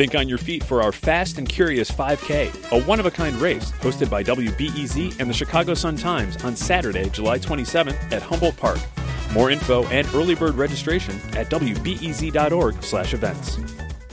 Think on your feet for our Fast and Curious 5K, a one-of-a-kind race hosted by WBEZ and the Chicago Sun-Times on Saturday, July 27th at Humboldt Park. More info and early bird registration at wbez.org/events.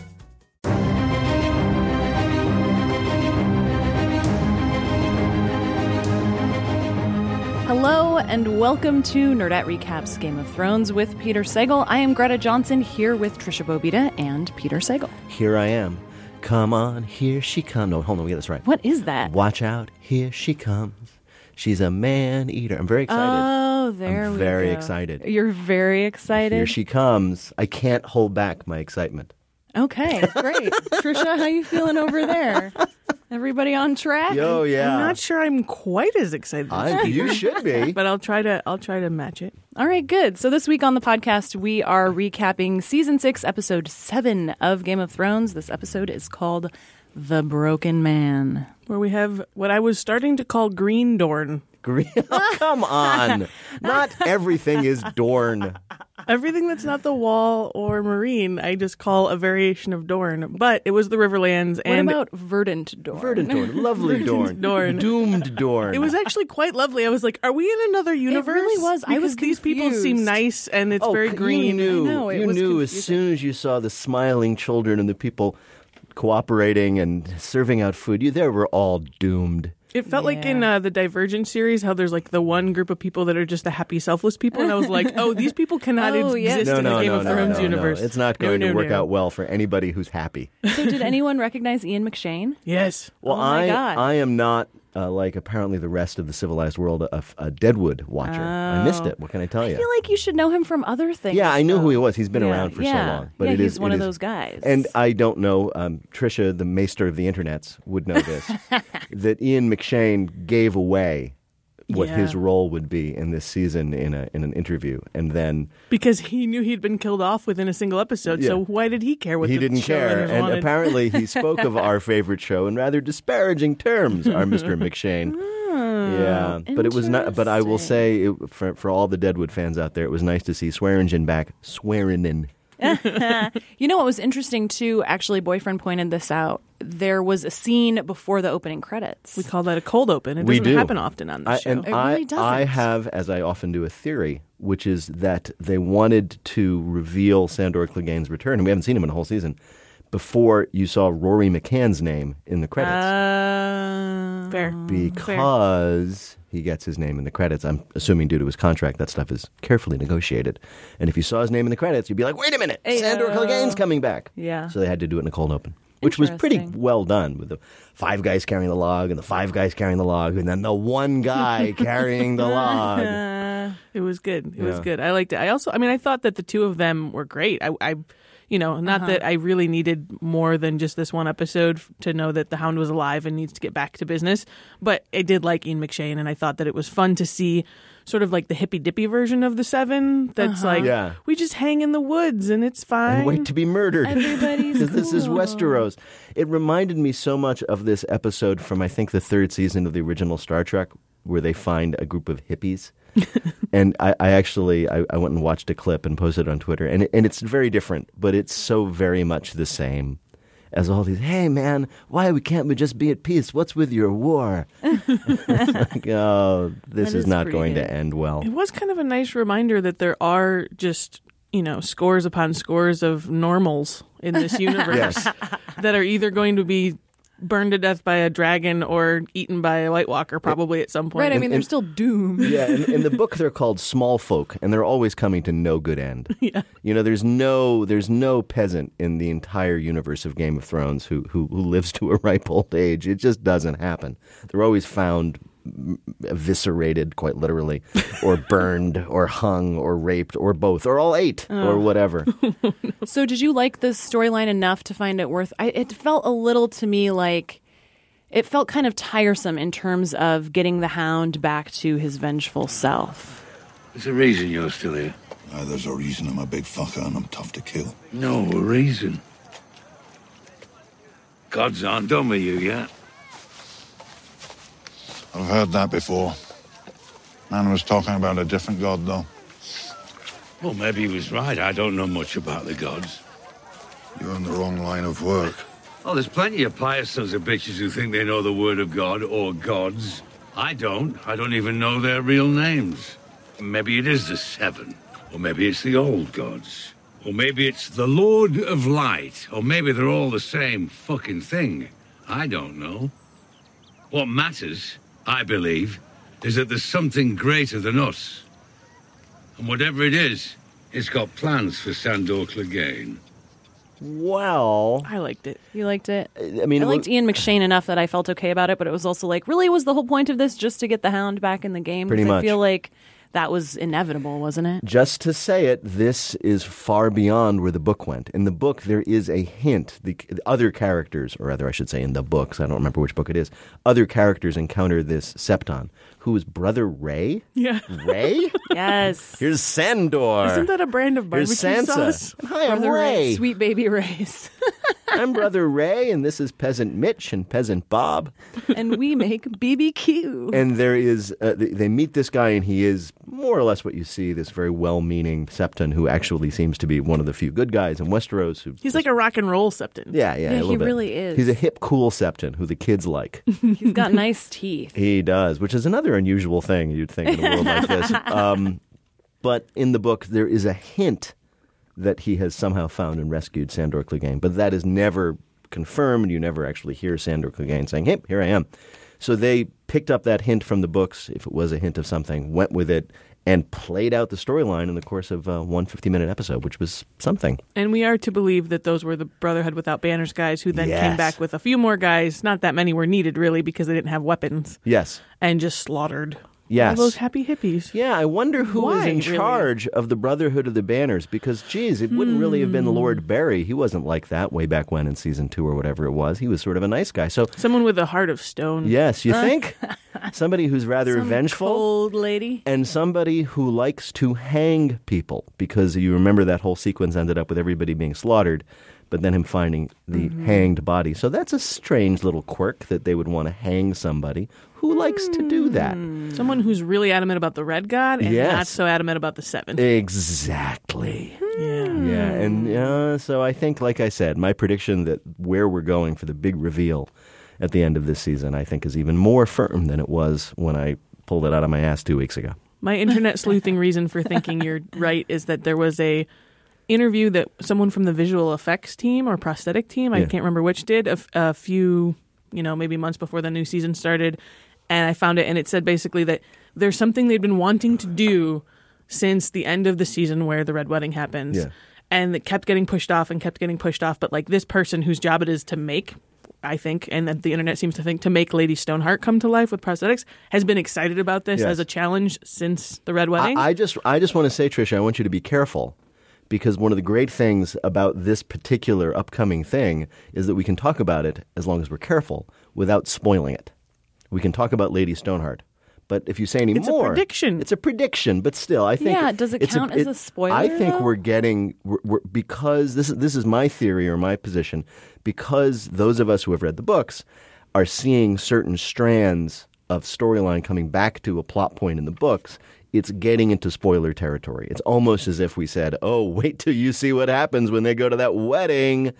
Hello and welcome to Nerdette Recaps Game of Thrones with Peter Sagal. I am Greta Johnson here with Trisha Bobita and Peter Sagal. Here I am. Come on, here she comes. No, hold on, we get this right. What is that? Watch out, here she comes. She's a man-eater. I'm very excited. Oh, there we go. I'm very excited. You're very excited? Here she comes. I can't hold back my excitement. Okay, great. Trisha, how you feeling over there? Everybody on track? Yo, yeah. I'm not sure I'm quite as excited as Peter, You should be. but I'll try to match it. All right, good. So this week on the podcast, we are recapping Season 6, Episode 7 of Game of Thrones. This episode is called The Broken Man. Where we have what I was starting to call Green Dorne. Oh, come on. Not everything is Dorne. Everything that's not the Wall or Marine, I just call a variation of Dorne. But it was the Riverlands. What about Verdant Dorne? Verdant Dorne. Lovely Dorne. Dorne. Doomed Dorne. It was actually quite lovely. I was like, are we in another universe? It really was. I Because was these people confused. seem nice and it's very green. You knew, I know, it you was knew as confusing. soon as you saw the smiling children and the people cooperating and serving out food, they were all doomed. It felt like in the Divergent series how there's like the one group of people that are just the happy, selfless people. And I was like, oh, these people cannot exist in the Game of Thrones universe. It's not going to work out well for anybody who's happy. So did anyone recognize Ian McShane? Yes. Well, Oh my God. I am not, like apparently the rest of the civilized world, a Deadwood watcher. I missed it. What can I tell you? I feel like you should know him from other things. Yeah, I knew though. who he was. He's been Yeah, around for so yeah. long. But Yeah, it he's is one it of is- those guys. And I don't know, Trisha, the maester of the internets, would know this, that Ian McShane gave away what his role would be in this season in an interview. And then Because he knew he'd been killed off within a single episode, so why did he care what he the didn't care. showrunners And wanted? apparently he spoke of our favorite show in rather disparaging terms, our Mr. McShane. Yeah, but it was not. But I will say, for all the Deadwood fans out there, it was nice to see Swearingen back. Swearingen. You know what was interesting too? Actually, Boyfriend pointed this out. There was a scene before the opening credits. We call that a cold open. It We doesn't do. happen often on this show. It really doesn't. I have, as I often do, a theory, which is that they wanted to reveal Sandor Clegane's return, and we haven't seen him in a whole season, before you saw Rory McCann's name in the credits. Fair. Because he gets his name in the credits. I'm assuming due to his contract, that stuff is carefully negotiated. And if you saw his name in the credits, you'd be like, wait a minute, Sandor Clegane's coming back. Yeah. So they had to do it in a cold open, which was pretty Interesting. well done, with the 5 guys carrying the log and the 5 guys carrying the log and then the one guy carrying the log. It was good. It was good. I liked it. I thought that the two of them were great. I not that I really needed more than just this one episode to know that the Hound was alive and needs to get back to business. But I did like Ian McShane, and I thought that it was fun to see sort of like the hippy-dippy version of the Seven. That's we just hang in the woods and it's fine. And wait to be murdered. Everybody's Because this is cool. Westeros. It reminded me so much of this episode from, I think, the 3rd season of the original Star Trek, where they find a group of hippies. And I went and watched a clip and posted it on Twitter. And it's very different, but it's so very much the same as all these, hey, man, why can't we just be at peace? What's with your war? It's like, oh, this That is is not pretty going good. to end well. It was kind of a nice reminder that there are just, scores upon scores of normals in this universe Yes. that are either going to be burned to death by a dragon or eaten by a White Walker probably at some point. Right, I mean, they're still doomed. Yeah, in the book they're called small folk, and they're always coming to no good end. Yeah. There's no peasant in the entire universe of Game of Thrones who lives to a ripe old age. It just doesn't happen. They're always found eviscerated, quite literally, or burned, or hung, or raped, or both, or all 8, or whatever. So did you like the storyline enough to find it worth... it felt a little to me like... It felt kind of tiresome in terms of getting the Hound back to his vengeful self. There's a reason you're still here. There's a reason I'm a big fucker and I'm tough to kill. No, a reason. Gods aren't done with you yet. I've heard that before. Man was talking about a different god, though. Well, maybe he was right. I don't know much about the gods. You're in the wrong line of work. Oh, there's plenty of pious sons of bitches who think they know the word of God or gods. I don't. I don't even know their real names. Maybe it is the seven. Or maybe it's the old gods. Or maybe it's the Lord of Light. Or maybe they're all the same fucking thing. I don't know. What matters, I believe, is that there's something greater than us. And whatever it is, it's got plans for Sandor Clegane. Well, I liked it. You liked it? I mean, I liked Ian McShane enough that I felt okay about it, but it was also like, really, was the whole point of this just to get the Hound back in the game? Pretty 'Cause much. I feel like that was inevitable, wasn't it? just to say it, this is far beyond where the book went. In the book, there is a hint. The other characters, or rather, I should say in the books, I don't remember which book it is, other characters encounter this Septon, who is Brother Ray. Yeah. Ray? Yes. Here's Sandor. Isn't that a brand of Here's barbecue Sansa. sauce? Hi, I'm Brother Ray. Sweet baby Rays. I'm Brother Ray, and this is Peasant Mitch and Peasant Bob. And we make BBQ. And there is, they meet this guy, and he is more or less what you see, this very well-meaning Septon who actually seems to be one of the few good guys in Westeros. He's like a rock and roll Septon. Yeah, a he little bit. really is. He's a hip, cool Septon who the kids like. He's got nice teeth. He does, which is another unusual thing you'd think in a world like this. But in the book, there is a hint that he has somehow found and rescued Sandor Clegane, but that is never confirmed. You never actually hear Sandor Clegane saying, hey, here I am. So they picked up that hint from the books, if it was a hint of something, went with it, and played out the storyline in the course of one 50-minute episode, which was something. And we are to believe that those were the Brotherhood Without Banners guys who then Yes. came back with a few more guys. Not that many were needed, really, because they didn't have weapons. Yes. And just slaughtered Yes. all those happy hippies. Yeah, I wonder who was Why, in really? charge of the Brotherhood of the Banners, because, geez, it wouldn't really have been Lord Barry. He wasn't like that way back when in season 2 or whatever it was. He was sort of a nice guy. So, Someone with a heart of stone. yes, you think? Somebody who's rather vengeful. Old lady. And somebody who likes to hang people, because you remember that whole sequence ended up with everybody being slaughtered, but then him finding the hanged body. So that's a strange little quirk that they would want to hang somebody who likes to do that. Someone who's really adamant about the Red God and Yes. not so adamant about the Seven. Exactly. Yeah. Yeah, and so I think, like I said, my prediction that where we're going for the big reveal at the end of this season, I think, is even more firm than it was when I pulled it out of my ass 2 weeks ago. My internet sleuthing reason for thinking you're right is that there was a interview that someone from the visual effects team or prosthetic team, I Yeah. can't remember which, did a few, maybe months before the new season started. And I found it, and it said basically that there's something they'd been wanting to do since the end of the season where the Red Wedding happens. Yeah. And it kept getting pushed off and kept getting pushed off. But like this person whose job it is to make, I think, and that the internet seems to think, to make Lady Stoneheart come to life with prosthetics, has been excited about this Yes. as a challenge since the Red Wedding. I just want to say, Tricia, I want you to be careful, because one of the great things about this particular upcoming thing is that we can talk about it, as long as we're careful, without spoiling it. We can talk about Lady Stoneheart. But if you say any It's a more, prediction. It's a prediction, but still, I think. Yeah, does it count as a spoiler, I think though? we're getting because this is my theory or my position. Because those of us who have read the books are seeing certain strands of storyline coming back to a plot point in the books, it's getting into spoiler territory. It's almost as if we said, "Oh, wait till you see what happens when they go to that wedding."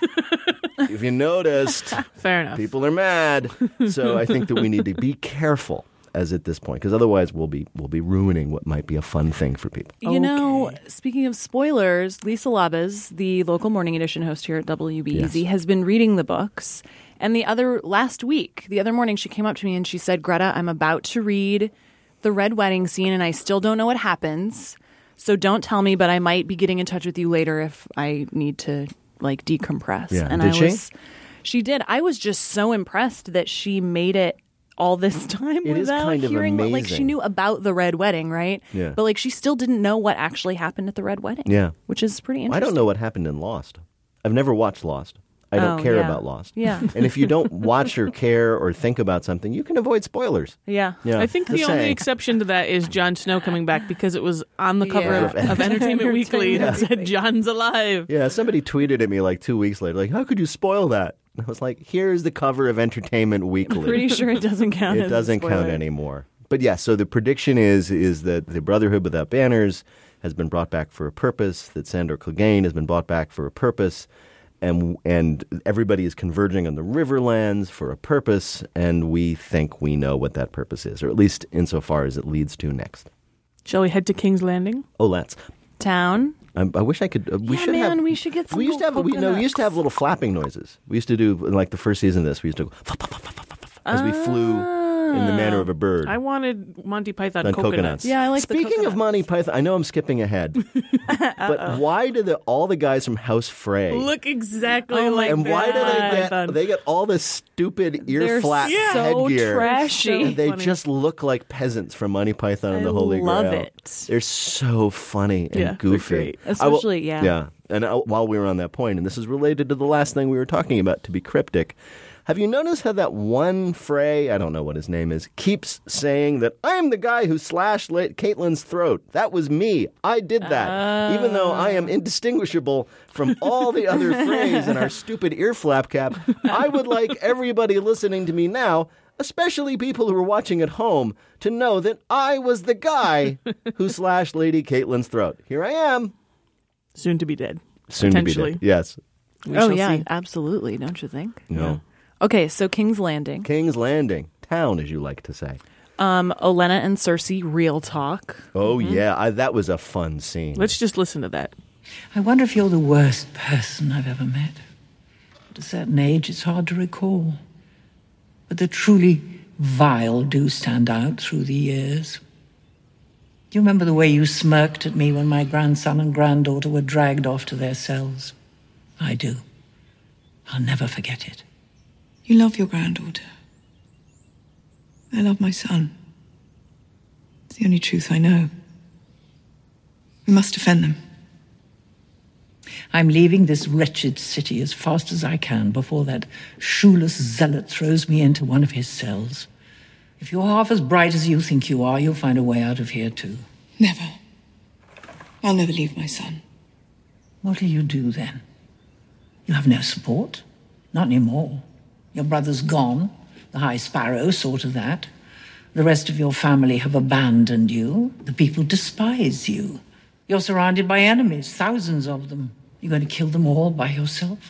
If you noticed, Fair enough. people are mad. So I think that we need to be careful as at this point, because otherwise we'll be ruining what might be a fun thing for people. You know, speaking of spoilers, Lisa Labez, the local morning edition host here at WBEZ, Yes. has been reading the books. And the other morning, she came up to me and she said, Greta, I'm about to read the Red Wedding scene and I still don't know what happens. So don't tell me, but I might be getting in touch with you later if I need to decompress. Yeah. And Did she did. I was just so impressed that she made it all this time It is without kind of hearing what, she amazing. knew about the Red Wedding, right? Yeah. But she still didn't know what actually happened at the Red Wedding. Yeah. Which is pretty I interesting. don't know what happened in Lost. I've never watched Lost. I don't Oh, care yeah. about Lost. Yeah. And if you don't watch or care or think about something, you can avoid spoilers. Yeah. Yeah. I think the Just only saying. exception to that is Jon Snow coming back because it was on the cover Yeah. of Entertainment Weekly and it said Jon's alive. Yeah, somebody tweeted at me 2 weeks later, how could you spoil that? And I was like, here's the cover of Entertainment Weekly. Pretty sure it doesn't count. It as a doesn't count spoiler. anymore. But yeah, so the prediction is that the Brotherhood Without Banners has been brought back for a purpose, that Sandor Clegane has been brought back for a purpose, and everybody is converging on the Riverlands for a purpose, and we think we know what that purpose is, or at least insofar as it leads to next. Shall we head to King's Landing? Oh, let's. Town. I wish I could. We should have. We should get some. We used to have. We used to have little flapping noises. We used to do like the first season of this. We used to go as we flew in the manner of a bird. I wanted Monty Python on coconuts. Yeah, I like Speaking the coconuts. of Monty Python, I know I'm skipping ahead, but why do all the guys from House Frey Look exactly Oh my like and why do Python. they get all this stupid ear They're flap so headgear? trashy. And they funny. just look like peasants from Monty Python and I the Holy Grail. love it. They're so funny and Yeah, they're goofy. great. Especially, yeah. Yeah. And while we were on that point, and this is related to the last thing we were talking about, to be cryptic, have you noticed how that one Frey, I don't know what his name is, keeps saying that I'm the guy who slashed Caitlyn's throat. That was me. I did that. Even though I am indistinguishable from all the other Freys in our stupid ear flap cap, I would like everybody listening to me now, especially people who are watching at home, to know that I was the guy who slashed Lady Caitlyn's throat. Here I am. Soon to be dead. Soon to be Potentially. dead. Yes. We Oh shall yeah, see. absolutely. Don't you think? No. Okay, so King's Landing. King's Landing. Town, as you like to say. Olenna and Cersei, real talk. Oh, yeah. That was a fun scene. Let's just listen to that. I wonder if you're the worst person I've ever met. At a certain age, it's hard to recall. But the truly vile do stand out through the years. Do you remember the way you smirked at me when my grandson and granddaughter were dragged off to their cells? I do. I'll never forget it. You love your granddaughter. I love my son. It's the only truth I know. We must defend them. I'm leaving this wretched city as fast as I can before that shoeless zealot throws me into one of his cells. If you're half as bright as you think you are, you'll find a way out of here too. Never. I'll never leave my son. What'll you do then? You have no support? Not anymore. Your brother's gone. The High Sparrow saw to that. The rest of your family have abandoned you. The people despise you. You're surrounded by enemies, thousands of them. You're going to kill them all by yourself?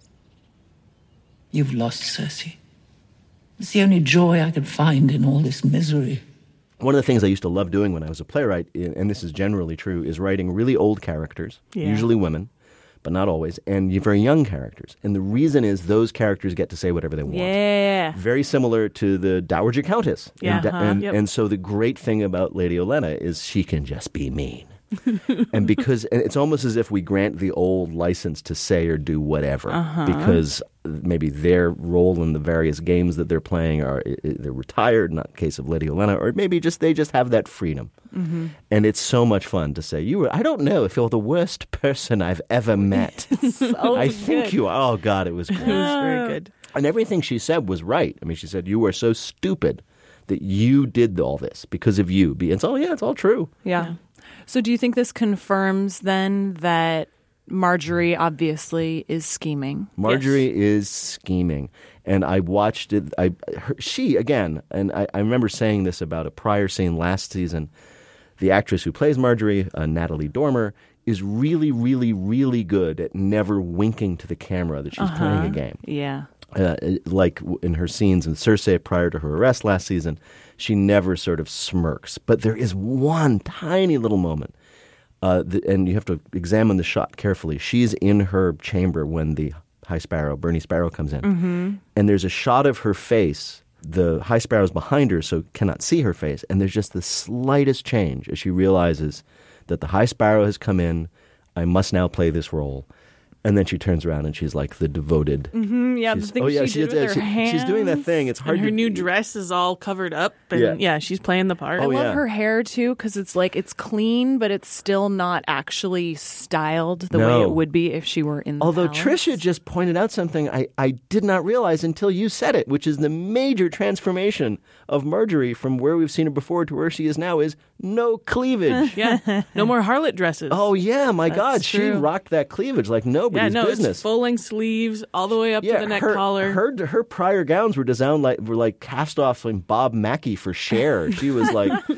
You've lost, Cersei. It's the only joy I could find in all this misery. One of the things I used to love doing when I was a playwright, and this is generally true, is writing really old characters, usually women, but not always, and very young characters. And the reason is those characters get to say whatever they want. Yeah. Very similar to the Dowager Countess. Yeah, And so the great thing about Lady Olenna is she can just be mean. And it's almost as if we grant the old license to say or do whatever, because maybe their role in the various games that they're playing they're retired, not the case of Lady Olenna, or maybe they just have that freedom. Mm-hmm. And it's so much fun to say, I don't know if you're the worst person I've ever met. I think you are. Oh, God, it was great. It was very good. And everything she said was right. I mean, she said, you are so stupid that you did all this because of you. It's all true. Yeah. So do you think this confirms then that Marjorie obviously is scheming? Marjorie is scheming. And I watched it. She, again, and I remember saying this about a prior scene last season, the actress who plays Marjorie, Natalie Dormer, is really, really, really good at never winking to the camera that she's playing a game. Yeah. Like in her scenes in Cersei prior to her arrest last season, she never sort of smirks. But there is one tiny little moment, and you have to examine the shot carefully. She's in her chamber when the High Sparrow, Bernie Sparrow, comes in. And there's a shot of her face. The High Sparrow's behind her, so cannot see her face. And there's just the slightest change as she realizes that the High Sparrow has come in. I must now play this role. And then she turns around and she's like the devoted. Yeah, the thing she did with her hands. She's doing that thing. It's hard And her to... new dress is all covered up. And yeah, she's playing the part. I love yeah. her hair too because it's like it's clean, but it's still not actually styled the way it would be if she were in the Although palace. Tricia just pointed out something I did not realize until you said it, which is the major transformation of Marjorie from where we've seen her before to where she is now is no cleavage. Yeah, no more harlot dresses. Oh, yeah, my God. She true. rocked that cleavage like nobody's business. It's full-length sleeves all the way up to the neck collar. Her prior gowns were designed like cast off from Bob Mackie for Cher. She was like,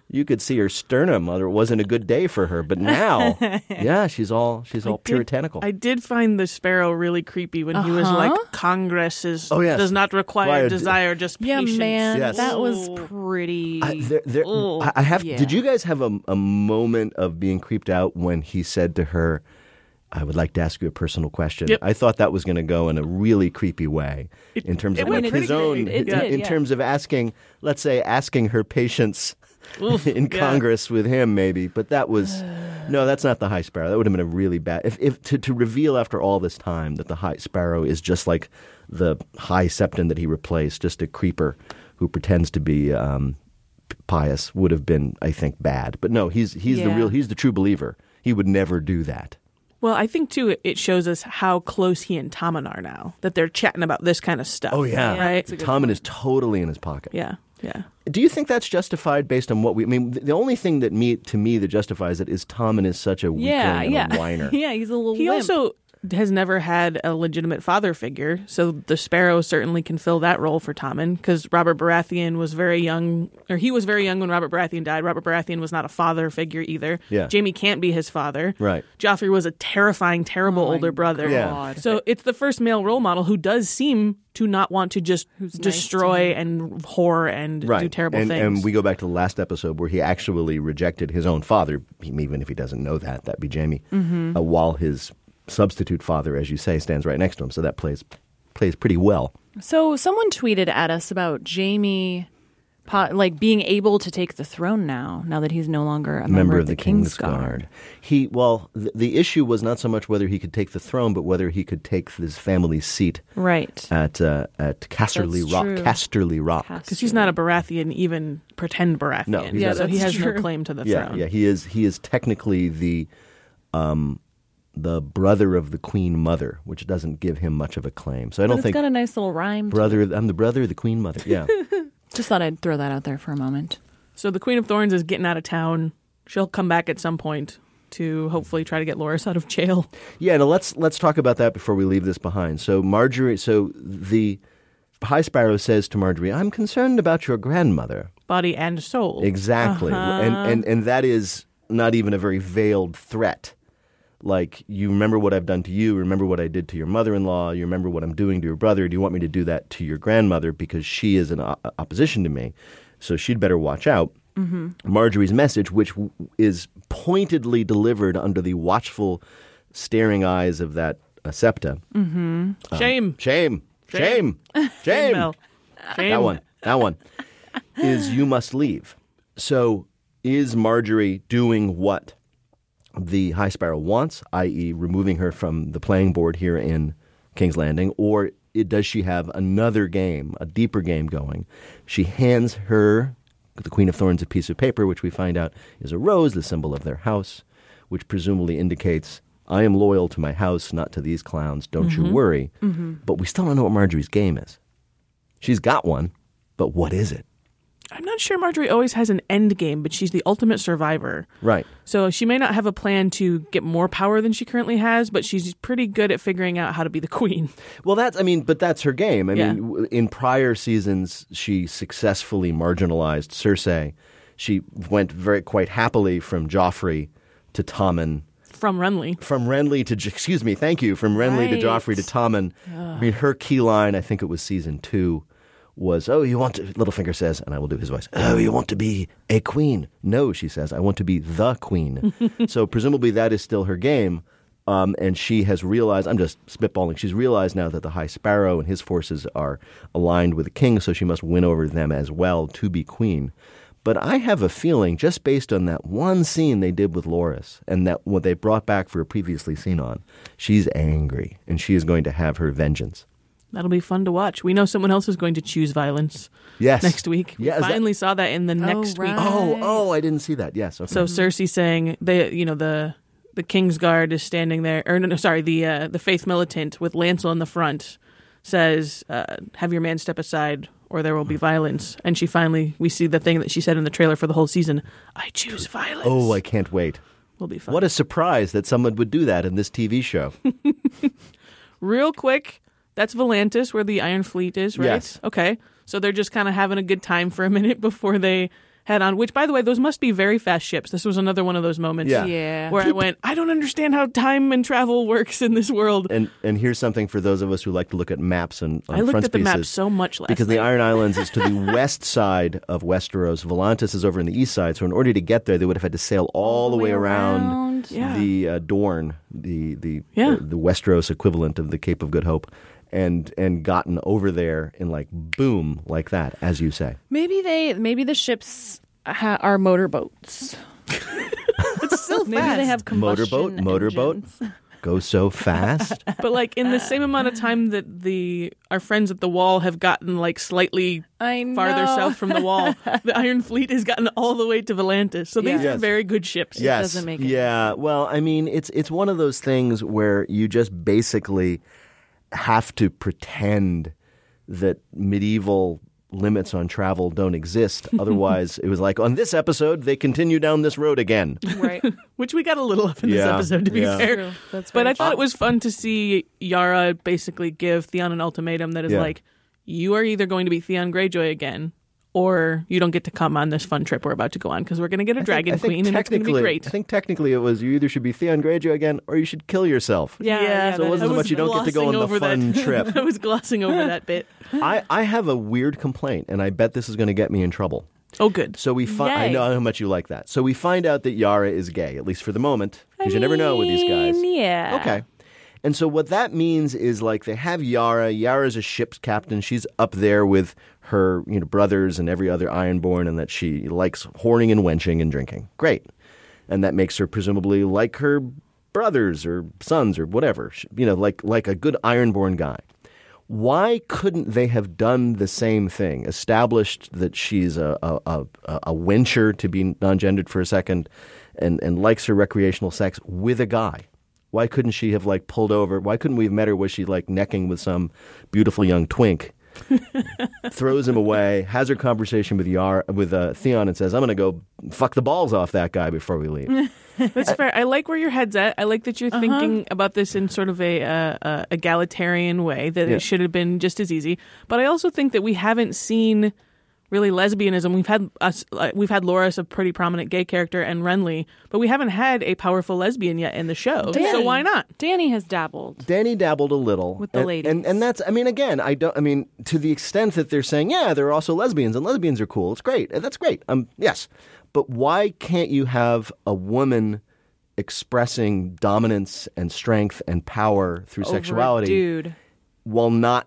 You could see her sternum, or it wasn't a good day for her. But now, yeah, she's all puritanical. I did find the sparrow really creepy when he was like, Congress does not require desire, just patience. Yeah, man, Yes. that was pretty. I have. Yeah. Did you guys have a moment of being creeped out when he said to her, "I would like to ask you a personal question"? Yep. I thought that was going to go in a really creepy way in terms of went like pretty his own, creepy. It did, in yeah. terms of asking, let's say, asking her patience in Congress with him, maybe. But that was no, that's not the High Sparrow. That would have been a really bad. If to reveal after all this time that the High Sparrow is just like the High Septon that he replaced, just a creeper who pretends to be pious, would have been, I think, bad. But no, he's the true believer. He would never do that. Well, I think, too, it shows us how close he and Tommen are now, that they're chatting about this kind of stuff. Oh, yeah. Right? Tommen is totally in his pocket. Yeah, yeah. Do you think that's justified based on what we... I mean, the only thing that justifies it is Tommen is such a weakling and a whiner. Yeah, he's a little He wimp. also has never had a legitimate father figure, so the Sparrow certainly can fill that role for Tommen, because Robert Baratheon was very young, or he was very young when Robert Baratheon died. Robert Baratheon was not a father figure either. Yeah. Jaime can't be his father. Right. Joffrey was a terrifying, terrible older brother. Yeah. So it's the first male role model who does seem to not want to just destroy and whore and do terrible things. And we go back to the last episode where he actually rejected his own father, even if he doesn't know that. That'd be Jaime. While his substitute father, as you say, stands right next to him. So that plays pretty well. So someone tweeted at us about Jaime, being able to take the throne now that he's no longer a member of the Kingsguard. The issue was not so much whether he could take the throne, but whether he could take his family's seat. Right. At Casterly Rock. True. Casterly Rock. Because he's not a Baratheon, even pretend Baratheon. No, he's not. So he has True. no claim to the Yeah, throne. yeah. He is technically the brother of the Queen Mother, which doesn't give him much of a claim. So I don't But it's think got a nice little rhyme. I'm the brother of the Queen Mother. Yeah. Just thought I'd throw that out there for a moment. So the Queen of Thorns is getting out of town. She'll come back at some point to hopefully try to get Loras out of jail. Yeah, now let's talk about that before we leave this behind. So the High Sparrow says to Marjorie, "I'm concerned about your grandmother." Body and soul. Exactly. And that is not even a very veiled threat. Like, you remember what I've done to you, remember what I did to your mother-in-law, you remember what I'm doing to your brother, do you want me to do that to your grandmother because she is in opposition to me? So she'd better watch out. Marjorie's message, which is pointedly delivered under the watchful staring eyes of that Septa. Shame. Shame. Mel. Shame. That one. Is you must leave. So is Marjorie doing what the High Sparrow wants, i.e. removing her from the playing board here in King's Landing, or does she have another game, a deeper game going? She hands her, the Queen of Thorns, a piece of paper, which we find out is a rose, the symbol of their house, which presumably indicates, I am loyal to my house, not to these clowns, don't you worry. But we still don't know what Marjorie's game is. She's got one, but what is it? I'm not sure Marjorie always has an end game, but she's the ultimate survivor. Right. So she may not have a plan to get more power than she currently has, but she's pretty good at figuring out how to be the queen. Well, but that's her game. I mean, in prior seasons, she successfully marginalized Cersei. She went quite happily from Joffrey to Tommen. From Renly. From Renly to Joffrey to Tommen. I mean, her key line, I think it was season 2, was, "Oh, you want to," Littlefinger says, and I will do his voice, "Oh, you want to be a queen?" "No," she says, "I want to be the queen." So presumably that is still her game. And she has realized, I'm just spitballing, she's realized now that the High Sparrow and his forces are aligned with the king, so she must win over them as well to be queen. But I have a feeling, just based on that one scene they did with Loras and that what they brought back for a previously seen on, she's angry and she is going to have her vengeance. That'll be fun to watch. We know someone else is going to choose violence next week. We finally saw that in the next week. Oh, I didn't see that. Yes. Okay. So Cersei saying, the Kingsguard is standing there, the Faith Militant with Lancel in the front says, have your man step aside or there will be violence. And we see the thing that she said in the trailer for the whole season, I choose violence. Oh, I can't wait. Will be fun. What a surprise that someone would do that in this TV show. Real quick, that's Volantis where the Iron Fleet is, right? Yes. Okay. So they're just kind of having a good time for a minute before they head on, which, by the way, those must be very fast ships. This was another one of those moments Yeah. where I went, I don't understand how time and travel works in this world. And here's something for those of us who like to look at maps and I looked at the map frontispieces. so much last Because the night. Iron Islands is to the west side of Westeros. Volantis is over on the east side. So in order to get there, they would have had to sail all the way around Yeah. the Dorne, the Yeah. the Westeros equivalent of the Cape of Good Hope, and gotten over there in like boom like that, as you say. Maybe the ships are motorboats. It's still Maybe they have combustion Motorboat engines. go so fast. But like in the same amount of time that our friends at the Wall have gotten like slightly I know. farther south from the Wall, the Iron Fleet has gotten all the way to Volantis. So these Yes. are very good ships. Yes. doesn't make any yeah. Well, I mean, it's one of those things where you just basically have to pretend that medieval limits on travel don't exist. Otherwise, it was like, on this episode, they continue down this road again. Right. Which we got a little of in this Yeah, episode, to be yeah. fair. True. That's But very I thought true. it was fun to see Yara basically give Theon an ultimatum that is Yeah. like, you are either going to be Theon Greyjoy again, or you don't get to come on this fun trip we're about to go on, because we're going to get a dragon queen, and it's going to be great. I think technically it was you either should be Theon Greyjoy again or you should kill yourself. Yeah, So it wasn't so much you don't get to go on the fun trip. I was glossing over that bit. I have a weird complaint, and I bet this is going to get me in trouble. Oh, good. So we find I Yay. know how much you like that. So we find out that Yara is gay, at least for the moment, because you never know with these guys. Yeah. Okay. And so what that means is like they have Yara. Yara's a ship's captain. She's up there with her, brothers and every other Ironborn, and that she likes horning and wenching and drinking. Great. And that makes her presumably like her brothers or sons or whatever. Like a good Ironborn guy. Why couldn't they have done the same thing? Established that she's a wencher, to be non-gendered for a second, and likes her recreational sex with a guy. Why couldn't she have pulled over? Why couldn't we have met her? Was she necking with some beautiful young twink? Throws him away, has her conversation with Theon, and says, "I'm going to go fuck the balls off that guy before we leave." That's fair. I like where your head's at. I like that you're thinking about this in sort of a egalitarian way, that it should have been just as easy. But I also think that we haven't seen really lesbianism. We've had Loras, a pretty prominent gay character, and Renly, but we haven't had a powerful lesbian yet in the show. Dany. So why not? Dany has dabbled. Dany dabbled a little With the ladies. and that's. Again, to the extent that they're saying, yeah, there are also lesbians and lesbians are cool. It's great. That's great. Yes, but why can't you have a woman expressing dominance and strength and power through Over a sexuality, dude. while not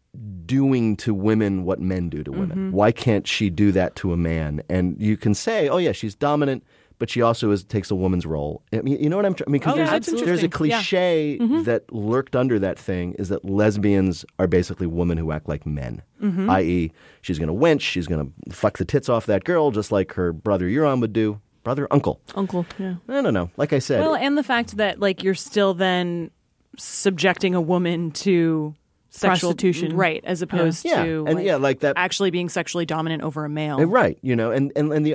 doing to women what men do to women? Why can't she do that to a man? And you can say, oh yeah, she's dominant, but she also takes a woman's role. You know what I'm trying? Because that's there's a interesting. cliche that lurked under that thing, is that lesbians are basically women who act like men. I.e., she's going to wench, she's going to fuck the tits off that girl, just like her brother Euron would do. Uncle. Yeah. I don't know. Like I said, Well, and the fact that you're still then subjecting a woman to sexual Prostitution. right, as opposed yeah, to and like that. actually being sexually dominant over a male. Right, and the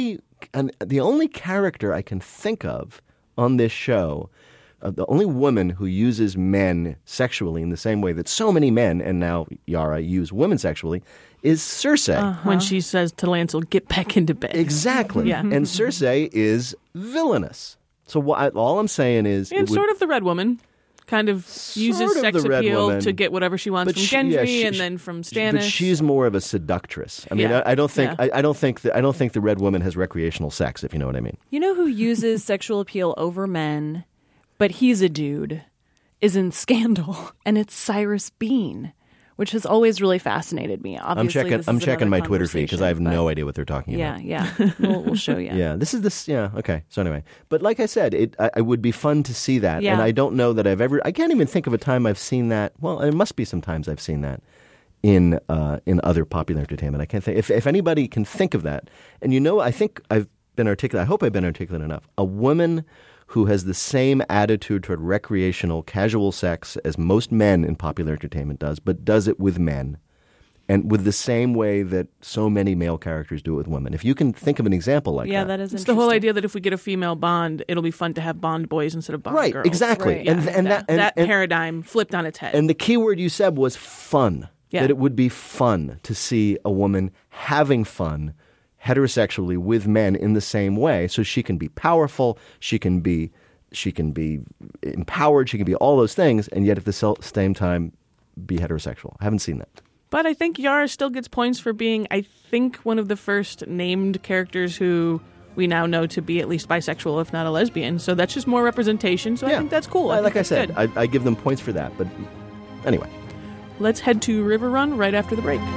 only character I can think of on this show, the only woman who uses men sexually in the same way that so many men, and now Yara, use women sexually, is Cersei. When she says to Lancel, get back into bed. Exactly. Yeah. And Cersei is villainous. So all I'm saying is... And sort of the Red Woman. Kind of uses Sort of sex the Red appeal Woman. to get whatever she wants But from she- Gendry yeah, she- and then from Stannis. But she's more of a seductress. Yeah. I don't think Yeah. I don't think the Red Woman has recreational sex, if you know what I mean. You know who uses sexual appeal over men, but he's a dude, is in Scandal, and it's Cyrus Bean, which has always really fascinated me. Obviously, I'm checking my Twitter feed because I have no idea what they're talking about. Yeah. We'll show you. Yeah, Yeah, okay. So anyway, but like I said, it would be fun to see that, Yeah. and I don't know that I can't even think of a time I've seen that. Well, it must be some times I've seen that in other popular entertainment. I can't think if anybody can think of that. And I think I've been articulate. I hope I've been articulate enough. A woman who has the same attitude toward recreational, casual sex as most men in popular entertainment does, but does it with men. And with the same way that so many male characters do it with women. If you can think of an example like Yeah, that. that is It's interesting. the whole idea that if we get a female Bond, it'll be fun to have Bond boys instead of Bond Right, girls. exactly. Right. And That and paradigm flipped on its head. And the key word you said was fun. Yeah. That it would be fun to see a woman having fun heterosexually with men in the same way, so she can be powerful, she can be empowered, she can be all those things, and yet at the same time be heterosexual. I haven't seen that. But I think Yara still gets points for being, I think, one of the first named characters who we now know to be at least bisexual, if not a lesbian. So that's just more representation. So I think that's cool. Like I said, I give them points for that. But anyway. Let's head to River Run right after the break.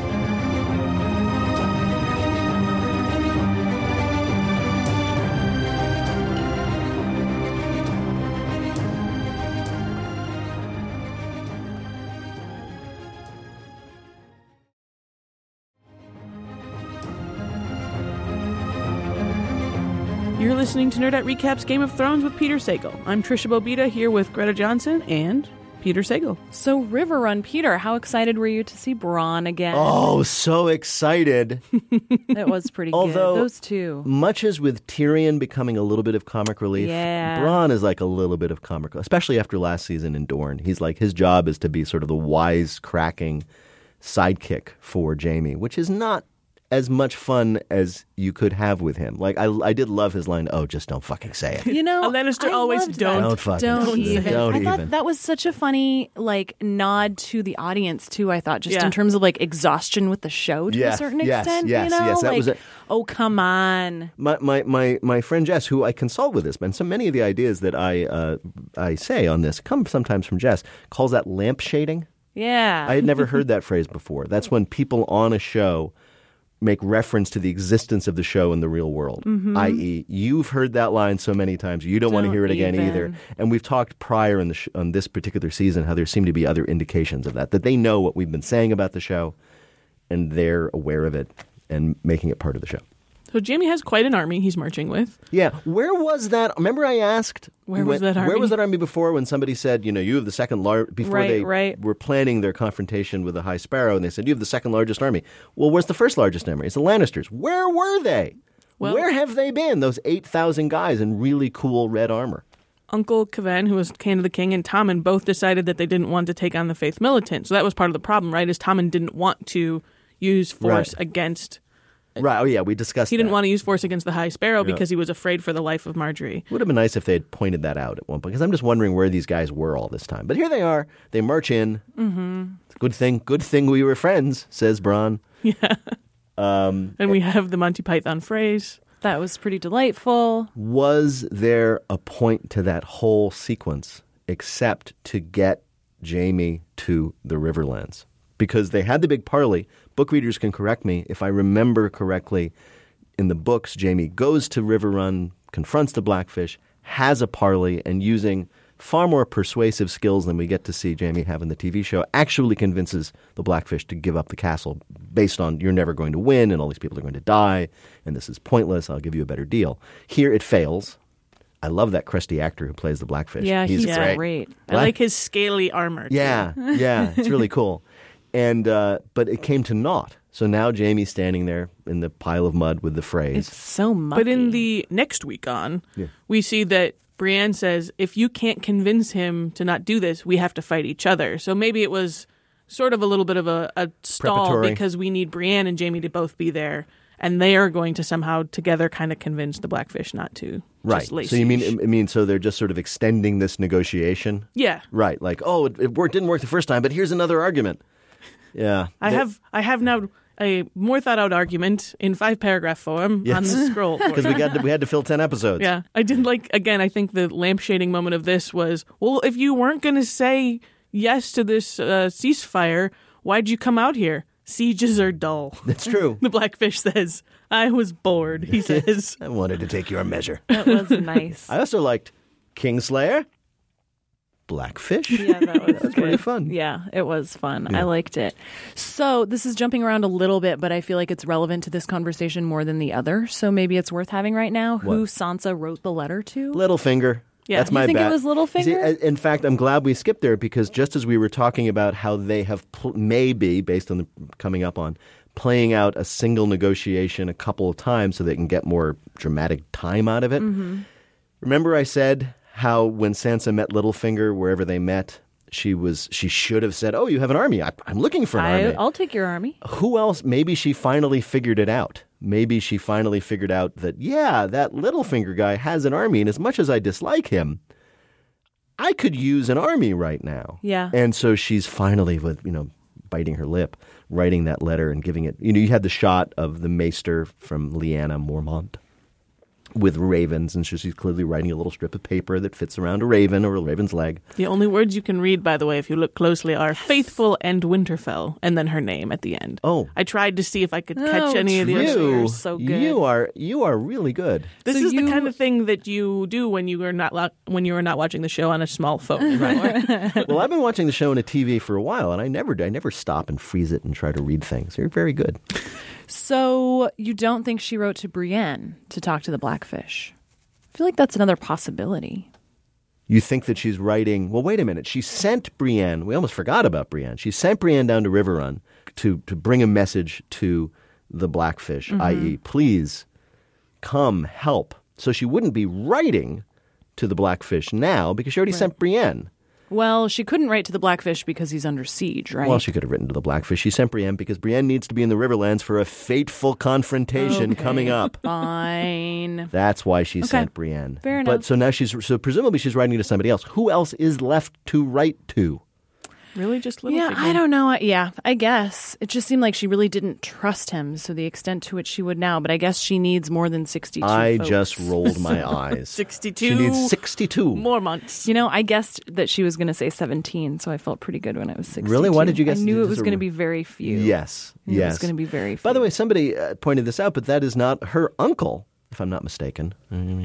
You're listening to Nerdette Recaps Game of Thrones with Peter Sagal. I'm Trisha Bobita here with Greta Johnson and Peter Sagal. So River Run, Peter, how excited were you to see Bronn again? Oh, so excited. It was pretty Although, good. Those two. Much as with Tyrion becoming a little bit of comic relief, Bronn is like a little bit of comic, especially after last season in Dorne. He's like, his job is to be sort of the wise-cracking sidekick for Jaime, which is not as much fun as you could have with him. Like, I did love his line, "Oh, just don't fucking say it." You know, a Lannister always don't fucking even. Don't I thought even. that was such a funny nod to the audience too. I thought just Yeah. in terms of exhaustion with the show to a certain extent. Yes, you know? yes. That was it. Oh, come on. My friend Jess, who I consult with this, and so many of the ideas that I say on this come sometimes from Jess, calls that lamp shading. Yeah. I had never heard that phrase before. That's when people on a show make reference to the existence of the show in the real world, i.e., you've heard that line so many times, you don't want to hear it again either. And we've talked prior on this particular season how there seem to be other indications of that they know what we've been saying about the show, and they're aware of it and making it part of the show. So Jaime has quite an army he's marching with. Yeah. Where was that? Remember I asked... Where was that army before when somebody said, you have the second largest... Before they were planning their confrontation with the High Sparrow, and they said, you have the second largest army. Well, where's the first largest army? It's the Lannisters. Where were they? Well, where have they been, those 8,000 guys in really cool red armor? Uncle Kevin, who was Hand of the King, and Tommen both decided that they didn't want to take on the Faith Militant. So that was part of the problem, right? Is Tommen didn't want to use force against... Right. Oh, yeah. We discussed He didn't want to use force against the High Sparrow because he was afraid for the life of Marjorie. It would have been nice if they had pointed that out at one point, because I'm just wondering where these guys were all this time. But here they are. They march in. Mm-hmm. It's a good thing we were friends, says Bronn. Yeah. And we have the Monty Python phrase. That was pretty delightful. Was there a point to that whole sequence except to get Jaime to the Riverlands? Because they had the big parley. Book readers can correct me. If I remember correctly, in the books, Jaime goes to River Run, confronts the Blackfish, has a parley, and using far more persuasive skills than we get to see Jaime have in the TV show, actually convinces the Blackfish to give up the castle based on, you're never going to win, and all these people are going to die, and this is pointless, I'll give you a better deal. Here it fails. I love that crusty actor who plays the Blackfish. Yeah, he's great. I like his scaly armor, too. Yeah, it's really cool. And but it came to naught. So now Jaime's standing there in the pile of mud with the phrase. It's so mucky. But in the next week on, we see that Brienne says, if you can't convince him to not do this, we have to fight each other. So maybe it was sort of a little bit of a stall because we need Brienne and Jaime to both be there. And they are going to somehow together kind of convince the Blackfish not to. Right. So you mean so they're just sort of extending this negotiation? Yeah. Right. Like, it didn't work the first time, but here's another argument. Yeah. I have now a more thought out argument in 5-paragraph form on the scroll. Because we had to fill 10 episodes. Yeah. I did I think the lampshading moment of this was, well, if you weren't going to say yes to this ceasefire, why'd you come out here? Sieges are dull. That's true. The Blackfish says, I was bored, he says. I wanted to take your measure. That was nice. I also liked Kingslayer. Blackfish? Yeah, that was pretty fun. Yeah, it was fun. Yeah. I liked it. So this is jumping around a little bit, but I feel like it's relevant to this conversation more than the other. So maybe it's worth having right now. What? Who Sansa wrote the letter to? Littlefinger. Yeah. That's my You think bet. it was Littlefinger? See, in fact, I'm glad we skipped there because just as we were talking about how they have maybe, based on the coming up on, playing out a single negotiation a couple of times so they can get more dramatic time out of it. Mm-hmm. Remember I said how when Sansa met Littlefinger, wherever they met, She should have said, "Oh, you have an army. I'm looking for an army." I'll take your army. Who else? Maybe she finally figured it out. Maybe she finally figured out that, yeah, that Littlefinger guy has an army, and as much as I dislike him, I could use an army right now. Yeah. And so she's finally, with biting her lip, writing that letter and giving it. You had the shot of the maester from Lyanna Mormont with ravens, and so she's clearly writing a little strip of paper that fits around a raven or a raven's leg. The only words you can read, by the way, if you look closely, are Faithful and Winterfell, and then her name at the end. Oh. I tried to see if I could catch any of the You, You're so good. you are really good. This is the kind of thing that you do when you are not watching the show on a small phone. Right? Well, I've been watching the show on a TV for a while, and I never stop and freeze it and try to read things. You're very good. So you don't think she wrote to Brienne to talk to the Blackfish? I feel like that's another possibility. You think that she's writing, well, wait a minute. She sent Brienne, we almost forgot about Brienne. She sent Brienne down to Riverrun to bring a message to the Blackfish, i.e., please come help. So she wouldn't be writing to the Blackfish now because she already sent Brienne. Well, she couldn't write to the Blackfish because he's under siege, right? Well, she could have written to the Blackfish. She sent Brienne because Brienne needs to be in the Riverlands for a fateful confrontation coming up. Fine. That's why she sent Brienne. Fair enough. But so now presumably she's writing to somebody else. Who else is left to write to? Really, just Littlefinger? Yeah, I don't know. Yeah, I guess. It just seemed like she really didn't trust him to the extent to which she would now. But I guess she needs more than 62 I folks. just rolled my eyes. 62. She needs 62. More months. I guessed that she was going to say 17, so I felt pretty good when I was 62. Really? Why did you guess? I knew it was going to be very few. Yes. It was going to be very few. By the way, somebody pointed this out, but that is not her uncle, if I'm not mistaken.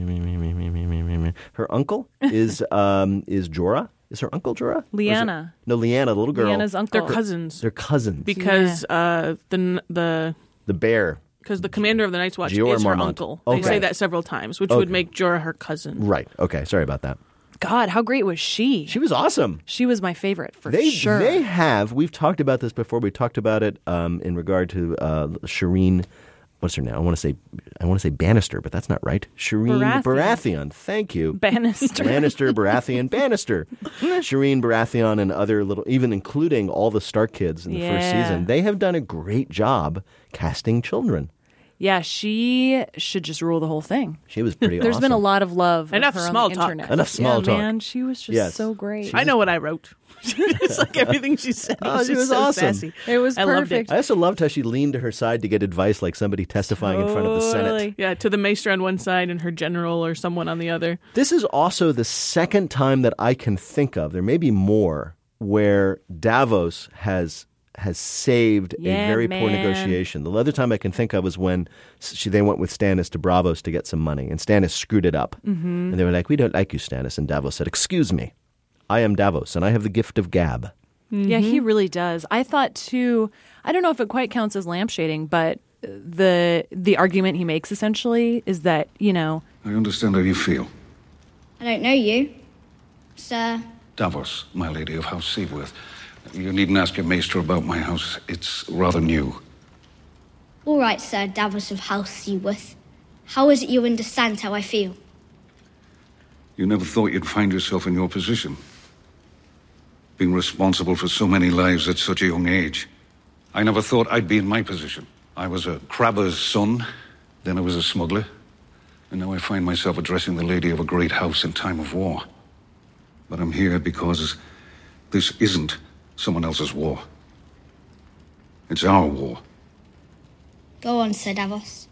Her uncle is Jorah. Is her uncle Jorah? Lyanna. No, Lyanna, the little girl. Lyanna's uncle. They're cousins. They're cousins. Because the bear. Because the commander of the Night's Watch Jeor is her Mormont. uncle. Okay. They say that several times, which would make Jorah her cousin. Right. Okay. Sorry about that. God, how great was she? She was awesome. She was my favorite for They sure. we've talked about this before. We talked about it in regard to Shireen. What's her name? I want to say Bannister, but that's not right. Shireen Baratheon. Thank you. Bannister. Lannister, Baratheon, Bannister. Shireen Baratheon and other even including all the Stark kids in the first season. They have done a great job casting children. Yeah, she should just rule the whole thing. She was pretty There's awesome. been a lot of love Enough of her small on the talk. internet. Enough small talk. Man, she was just so great. I know what I wrote. It's like everything she said. Oh, she was so awesome. Sassy. It was I loved perfect. it. I also loved how she leaned to her side to get advice like somebody testifying in front of the Senate. Totally. Yeah, to the maester on one side and her general or someone on the other. This is also the second time that I can think of, there may be more, where Davos has saved a very poor negotiation. The other time I can think of was when they went with Stannis to Braavos to get some money, and Stannis screwed it up. Mm-hmm. And they were like, "We don't like you, Stannis." And Davos said, "Excuse me, I am Davos, and I have the gift of gab." Mm-hmm. Yeah, he really does. I thought too, I don't know if it quite counts as lampshading, but the argument he makes essentially is that, I understand how you feel. I don't know you, sir. Davos, my lady of House Seaworth. You needn't ask your maester about my house. It's rather new. All right, Sir Davos of House Seaworth. How is it you understand how I feel? You never thought you'd find yourself in your position. Being responsible for so many lives at such a young age. I never thought I'd be in my position. I was a crabber's son, then I was a smuggler, and now I find myself addressing the lady of a great house in time of war. But I'm here because this isn't someone else's war. It's our war. Go on, Sir Davos.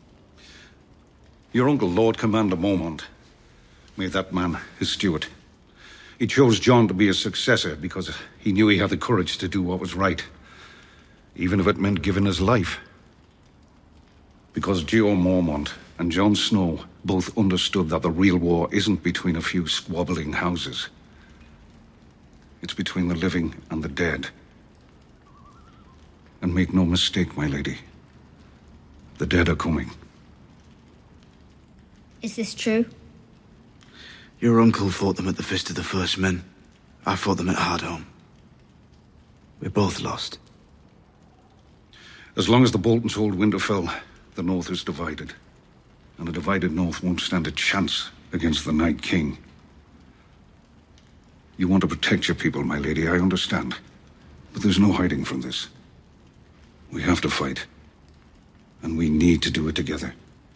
Your uncle, Lord Commander Mormont, made that man his steward. He chose Jon to be his successor because he knew he had the courage to do what was right, even if it meant giving his life. Because Jeor Mormont and Jon Snow both understood that the real war isn't between a few squabbling houses. It's between the living and the dead. And make no mistake, my lady, the dead are coming. Is this true? Your uncle fought them at the Fist of the First Men. I fought them at Hardhome. We both lost. As long as the Boltons hold Winterfell, the North is divided. And a divided North won't stand a chance against the Night King. You want to protect your people, my lady, I understand. But there's no hiding from this. We have to fight. And we need to do it together.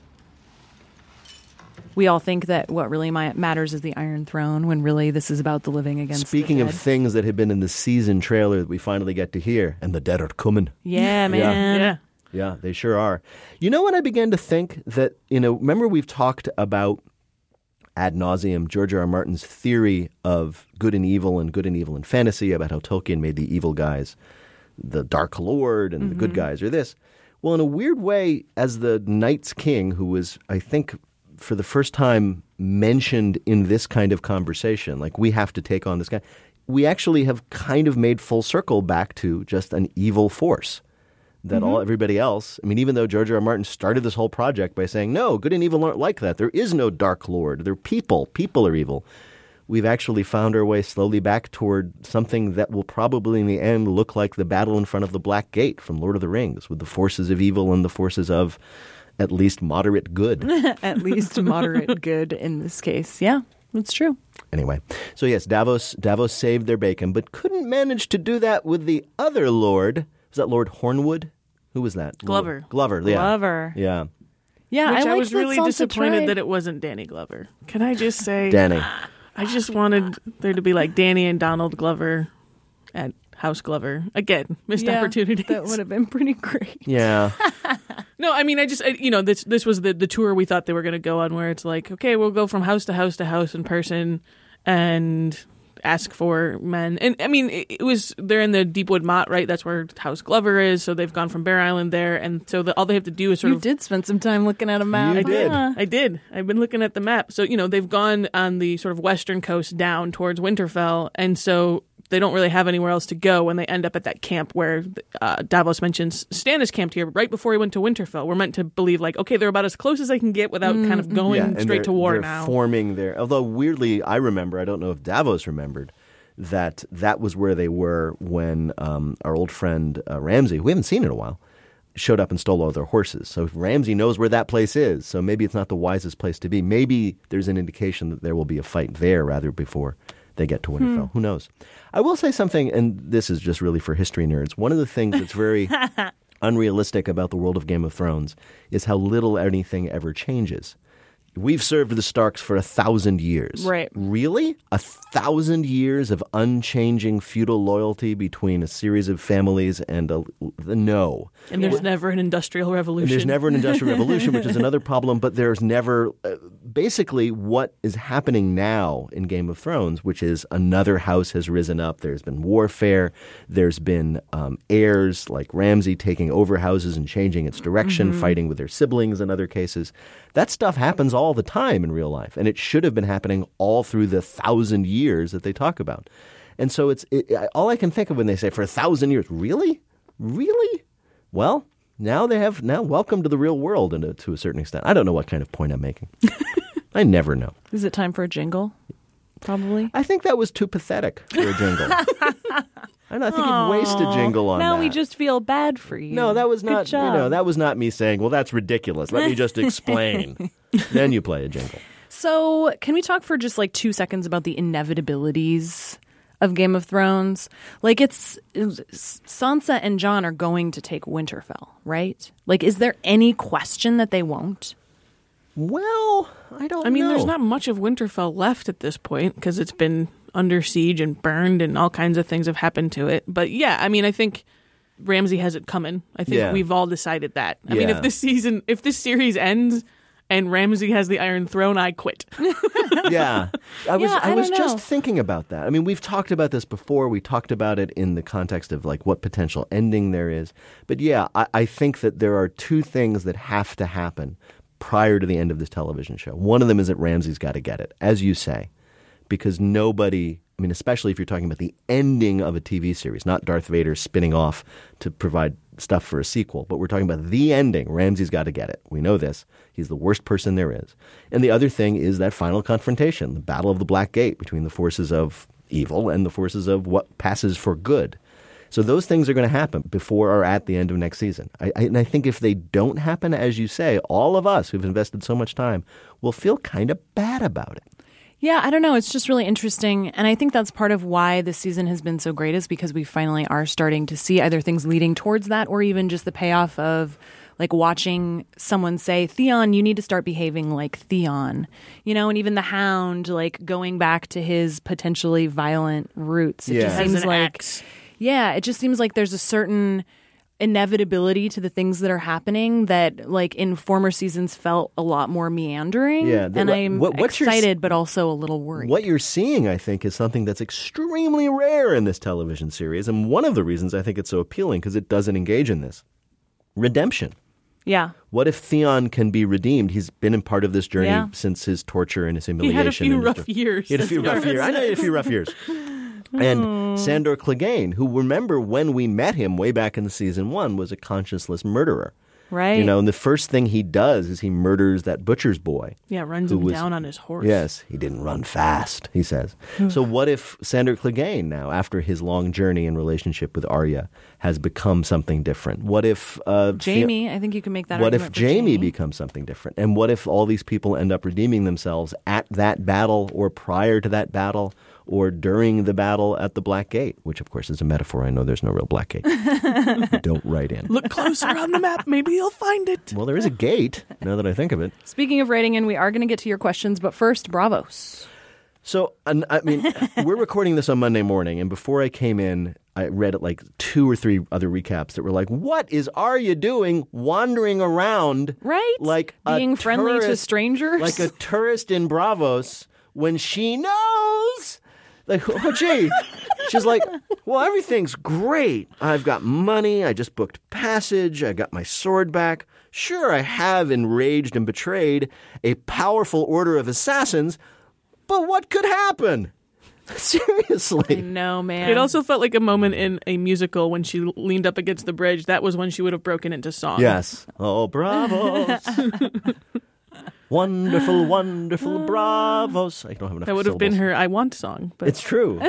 We all think that what really matters is the Iron Throne, when really this is about the living against Speaking the of dead. things that had been in the season trailer that we finally get to hear, and the dead are coming. Yeah, man. Yeah. Yeah, they sure are. You know what I began to think? That, remember we've talked about ad nauseum George R. R. Martin's theory of good and evil in fantasy, about how Tolkien made the evil guys the Dark Lord and the good guys are this. Well, in a weird way, as the Night's King, who was, I think, for the first time mentioned in this kind of conversation, like we have to take on this guy, we actually have kind of made full circle back to just an evil force. That everybody else, I mean, even though George R. R. Martin started this whole project by saying, no, good and evil aren't like that. There is no Dark Lord. They're people. People are evil. We've actually found our way slowly back toward something that will probably in the end look like the battle in front of the Black Gate from Lord of the Rings, with the forces of evil and the forces of at least moderate good. At least moderate good in this case. Yeah, that's true. Anyway, so yes, Davos saved their bacon, but couldn't manage to do that with the other Lord. Was that Lord Hornwood? Who was that? Glover. Glover, yeah. Glover. Yeah. Yeah, Which I liked was that really Sansa disappointed tried. that it wasn't Danny Glover. Can I just say, Danny. I just wanted there to be like Danny and Donald Glover at House Glover. Again, missed opportunities. That would have been pretty great. Yeah. No, I mean, this was the tour we thought they were going to go on, where it's like, okay, we'll go from house to house to house in person and ask for men. And I mean, they're in the Deepwood Motte, right? That's where House Glover is. So they've gone from Bear Island there. And so all they have to do is You did spend some time looking at a map. You did. I did. I've been looking at the map. So, they've gone on the sort of western coast down towards Winterfell. And so they don't really have anywhere else to go when they end up at that camp where Davos mentions Stannis camped here right before he went to Winterfell. We're meant to believe like, okay, they're about as close as they can get without kind of going straight to war they're now. Forming their, although weirdly, I don't know if Davos remembered, that was where they were when our old friend Ramsay, who we haven't seen in a while, showed up and stole all their horses. So Ramsay knows where that place is. So maybe it's not the wisest place to be. Maybe there's an indication that there will be a fight there rather before they get to Winterfell. Who knows? I will say something, and this is just really for history nerds. One of the things that's very unrealistic about the world of Game of Thrones is how little anything ever changes. We've served the Starks for 1,000 years. Right. Really? 1,000 years of unchanging feudal loyalty between a series of families and no. And there's never an industrial revolution. And there's never an industrial revolution, which is another problem, but there's never basically what is happening now in Game of Thrones, which is another house has risen up. There's been warfare. There's been heirs like Ramsay taking over houses and changing its direction, fighting with their siblings in other cases. That stuff happens all the time in real life, and it should have been happening all through the 1,000 years that they talk about. And so all I can think of when they say for 1,000 years, really? Really? Well, now welcome to the real world to a certain extent. I don't know what kind of point I'm making. I never know. Is it time for a jingle? Probably. I think that was too pathetic for a jingle. And I think you'd waste a jingle on that. Now we just feel bad for you. No, that was Good not. job. That was not me saying, "Well, that's ridiculous. Let me just explain." Then you play a jingle. So, can we talk for just like 2 seconds about the inevitabilities of Game of Thrones? Like, Sansa and Jon are going to take Winterfell, right? Like, is there any question that they won't? Well, I don't know. I mean, there's not much of Winterfell left at this point because it's been under siege and burned and all kinds of things have happened to it. But yeah, I mean, I think Ramsay has it coming. I think we've all decided that. I mean, if this series ends and Ramsay has the Iron Throne, I quit. Yeah. I was don't just know. thinking about that. I mean, we've talked about this before. We talked about it in the context of like what potential ending there is. But yeah, I think that there are two things that have to happen prior to the end of this television show. One of them is that Ramsay's got to get it, as you say, because nobody, I mean, especially if you're talking about the ending of a TV series, not Darth Vader spinning off to provide stuff for a sequel, but we're talking about the ending. Ramsay's got to get it. We know this. He's the worst person there is. And the other thing is that final confrontation, the Battle of the Black Gate between the forces of evil and the forces of what passes for good. So those things are going to happen before or at the end of next season. And I think if they don't happen, as you say, all of us who've invested so much time will feel kind of bad about it. Yeah, I don't know. It's just really interesting. And I think that's part of why this season has been so great is because we finally are starting to see either things leading towards that or even just the payoff of like watching someone say, Theon, you need to start behaving like Theon, you know, and even the Hound, like going back to his potentially violent roots. It just seems like, it just seems like there's a certain inevitability to the things that are happening that like in former seasons felt a lot more meandering. Yeah, and I'm excited but also a little worried. What you're seeing, I think, is something that's extremely rare in this television series, and one of the reasons I think it's so appealing because it doesn't engage in this. Redemption. Yeah. What if Theon can be redeemed? He's been in part of this journey since his torture and his humiliation. He had a few rough years. He had a few rough years. I know he had a few rough years. And Sandor Clegane, who, remember when we met him way back in season 1, was a conscienceless murderer. Right. You know, and the first thing he does is he murders that butcher's boy. Yeah, runs him down on his horse. Yes, he didn't run fast, he says. So what if Sandor Clegane now, after his long journey in relationship with Arya, has become something different? What if... Jaime, I think you can make that What argument if Jaime becomes something different? And what if all these people end up redeeming themselves at that battle or prior to that battle or during the battle at the Black Gate, which, of course, is a metaphor. I know there's no real Black Gate. Don't write in. Look closer on the map. Maybe you'll find it. Well, there is a gate, now that I think of it. Speaking of writing in, we are going to get to your questions, but first, Bravos. So, I mean, we're recording this on Monday morning, and before I came in, I read like 2 or 3 other recaps that were like, what is Arya doing wandering around? Right? Like being friendly to strangers? Like a tourist in Bravos when she knows... Like, oh, gee. She's like, well, everything's great. I've got money. I just booked passage. I got my sword back. Sure, I have enraged and betrayed a powerful order of assassins, but what could happen? Seriously. I know, man. It also felt like a moment in a musical when she leaned up against the bridge. That was when she would have broken into song. Yes. Oh, Bravos. Wonderful, wonderful Bravos. I don't have enough That would have been her I Want song. But it's true.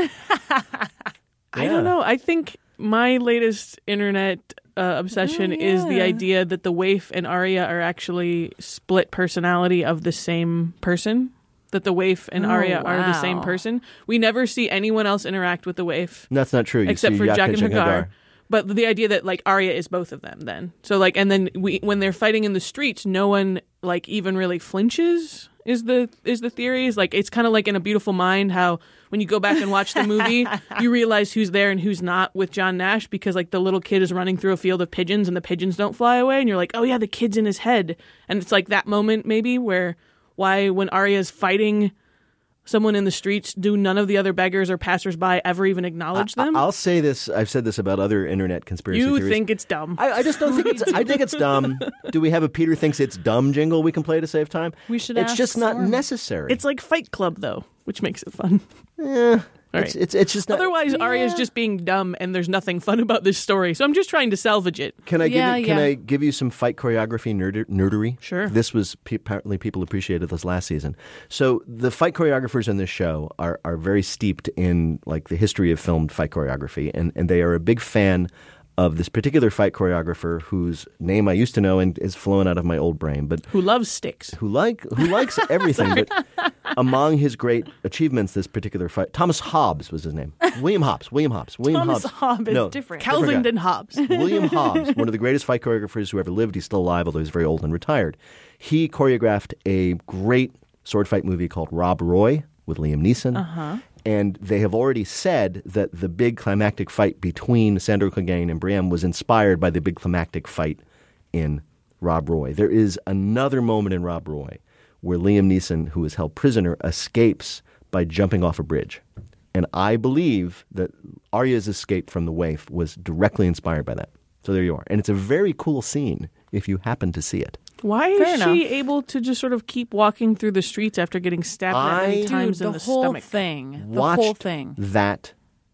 I don't know. I think my latest internet obsession is the idea that the waif and Arya are actually split personality of the same person. That the waif and Arya are the same person. We never see anyone else interact with the waif. That's not true. Except for Jaqen H'ghar. But the idea that like Arya is both of them then. So like and then when they're fighting in the streets, no one like even really flinches is the theory. Is like it's kind of like in A Beautiful Mind how when you go back and watch the movie, you realize who's there and who's not with John Nash because like the little kid is running through a field of pigeons and the pigeons don't fly away and you're like, "Oh yeah, the kid's in his head." And it's like that moment maybe where when Arya's fighting someone in the streets, do none of the other beggars or passersby ever even acknowledge them? I'll say this. I've said this about other internet conspiracy theories. You think it's dumb. I just don't think it's... I think it's dumb. Do we have a Peter thinks it's dumb jingle we can play to save time? We should It's just not Storm. necessary. It's like Fight Club, though, which makes it fun. Yeah. All right. It's just not... Otherwise, Arya's just being dumb and there's nothing fun about this story. So I'm just trying to salvage it. Can I give you some fight choreography nerdery? Sure. This was apparently people appreciated this last season. So the fight choreographers in this show are very steeped in like the history of filmed fight choreography, and they are a big fan of this particular fight choreographer whose name I used to know and is flown out of my old brain, but who loves sticks, who likes everything. But among his great achievements, this particular fight, Thomas Hobbs was his name. William Hobbs. Thomas Hobbs is different. Calvin and Hobbs. William Hobbs, one of the greatest fight choreographers who ever lived. He's still alive, although he's very old and retired. He choreographed a great sword fight movie called Rob Roy with Liam Neeson. Uh-huh. And they have already said that the big climactic fight between Sandor Clegane and Brienne was inspired by the big climactic fight in Rob Roy. There is another moment in Rob Roy where Liam Neeson, who is held prisoner, escapes by jumping off a bridge. And I believe that Arya's escape from the waif was directly inspired by that. So there you are. And it's a very cool scene if you happen to see it. Why is she able to just sort of keep walking through the streets after getting stabbed that many times in the stomach? The whole thing. That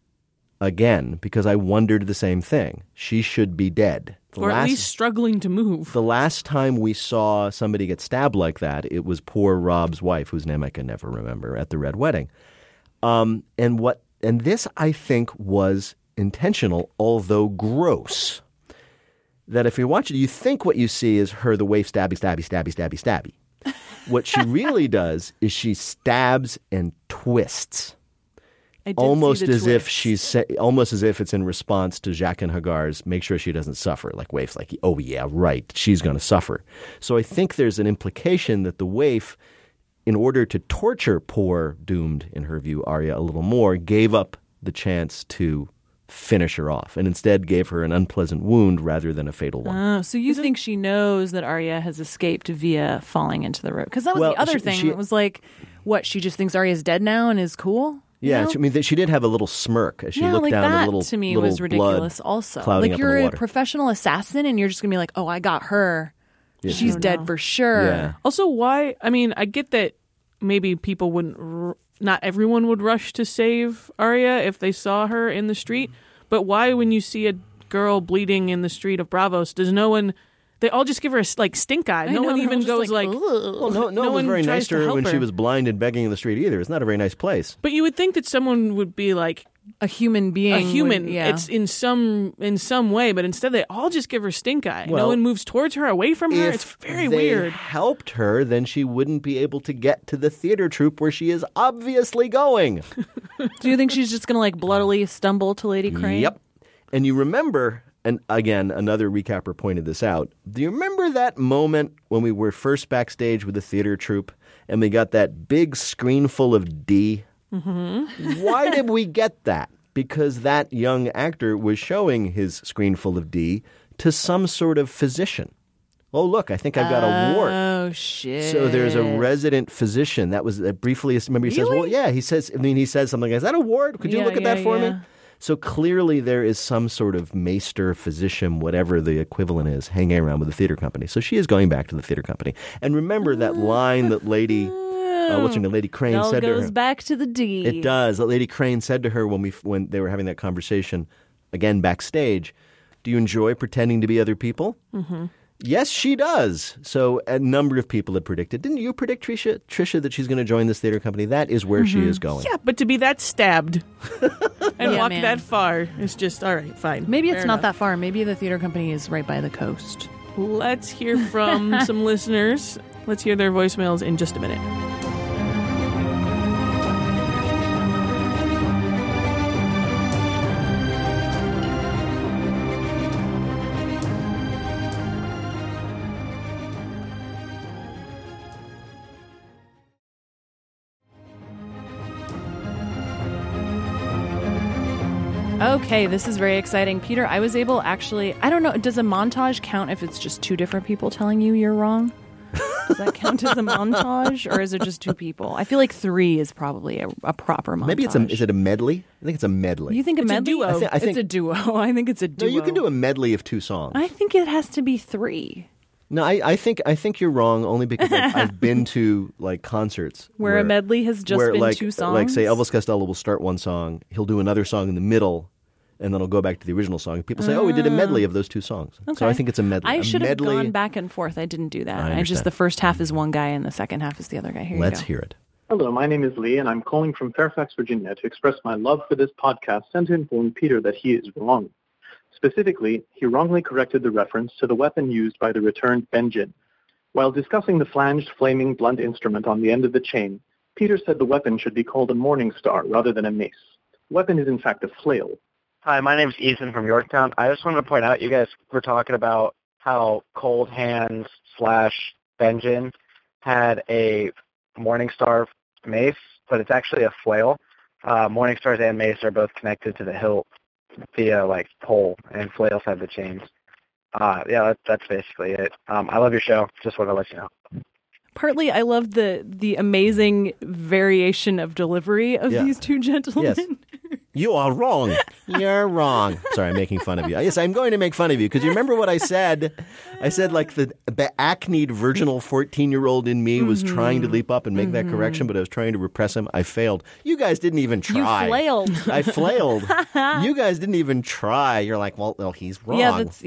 again because I wondered the same thing. She should be dead. Or at least struggling to move. The last time we saw somebody get stabbed like that, it was poor Rob's wife, whose name I can never remember, at the Red Wedding. And this, I think, was intentional, although gross. That if you watch it, you think what you see is her, the waif, stabby. What she really does is she stabs and twists. Almost as if it's in response to Jaqen H'ghar's make sure she doesn't suffer. Like Waif's like, oh yeah, right, she's going to suffer. So I think there's an implication that the Waif, in order to torture poor, doomed, in her view, Arya a little more, gave up the chance to finish her off and instead gave her an unpleasant wound rather than a fatal one. Oh, so you think she knows that Arya has escaped via falling into the road? Because that was the other thing. It was like, what, she just thinks Arya's dead now and is cool? Yeah, you know? I mean, she did have a little smirk as she looked down that the little to me little was ridiculous also. Like you're a professional assassin and you're just going to be like, oh, I got her. Yeah. She's dead for sure. Yeah. Also, why? I mean, I get that maybe people wouldn't, not everyone would rush to save Arya if they saw her in the street. But why, when you see a girl bleeding in the street of Braavos, does no one... They all just give her a stink eye. No one even goes like... Well, no one was very nice to her when she was blind and begging in the street either. It's not a very nice place. But you would think that someone would be like... A human being. A human. It's in some way, but instead they all just give her stink eye. No one moves towards her, away from her. It's very weird. If they helped her, then she wouldn't be able to get to the theater troupe where she is obviously going. Do you think she's just going to like bloodily stumble to Lady Crane? Yep. And you remember... And again, another recapper pointed this out. Do you remember that moment when we were first backstage with the theater troupe and we got that big screen full of D? Mm-hmm. Why did we get that? Because that young actor was showing his screen full of D to some sort of physician. Oh, look, I think I've got a wart. Oh, shit. So there's a resident physician. That was briefly, remember he says, well, yeah, he says something. Is that a wart? Could you look at that for me? So clearly there is some sort of maester, physician, whatever the equivalent is, hanging around with the theater company. So she is going back to the theater company. And remember that line that Lady Crane said to her. It goes back to the D. It does. That Lady Crane said to her when they were having that conversation, again backstage, do you enjoy pretending to be other people? Mm-hmm. Yes, she does. So a number of people had predicted. Didn't you predict, Tricia, that she's going to join this theater company? That is where she is going. Yeah, but to be that stabbed and walk that far is just, all right, fine. Maybe it's not that far. Maybe the theater company is right by the coast. Let's hear from some listeners. Let's hear their voicemails in just a minute. Okay, this is very exciting. Peter, I was able I don't know, does a montage count if it's just two different people telling you you're wrong? Does that count as a montage, or is it just two people? I feel like three is probably a proper montage. Maybe is it a medley? I think it's a medley. You think it's medley? A duo. I think it's a duo. I think it's a duo. No, you can do a medley of two songs. I think it has to be three. No, I think you're wrong only because I've been to like concerts where a medley has just been two songs. Like say Elvis Costello will start one song, he'll do another song in the middle, and then he'll go back to the original song. People say, "Oh, we did a medley of those two songs." Okay. So I think it's a medley. I should have gone back and forth. I didn't do that. I just the first half is one guy and the second half is the other guy. Here Let's you go. hear it. Hello, my name is Lee, and I'm calling from Fairfax, Virginia, to express my love for this podcast and to inform Peter that he is wrong. Specifically, he wrongly corrected the reference to the weapon used by the returned Benjen. While discussing the flanged, flaming, blunt instrument on the end of the chain, Peter said the weapon should be called a Morning Star rather than a mace. The weapon is in fact a flail. Hi, my name is Ethan from Yorktown. I just wanted to point out, you guys were talking about how Cold Hands / Benjen had a Morningstar mace, but it's actually a flail. Morningstars and mace are both connected to the hilt via like pole, and flails have the chains. That's basically it. I love your show. Just want to let you know. Partly, I love the amazing variation of delivery of these two gentlemen. Yes. You are wrong. You're wrong. Sorry, I'm making fun of you. Yes, I'm going to make fun of you because you remember what I said? I said like the acneed virginal 14-year-old in me was trying to leap up and make that correction, but I was trying to repress him. I failed. You guys didn't even try. You flailed. I flailed. You guys didn't even try. You're like, well, he's wrong.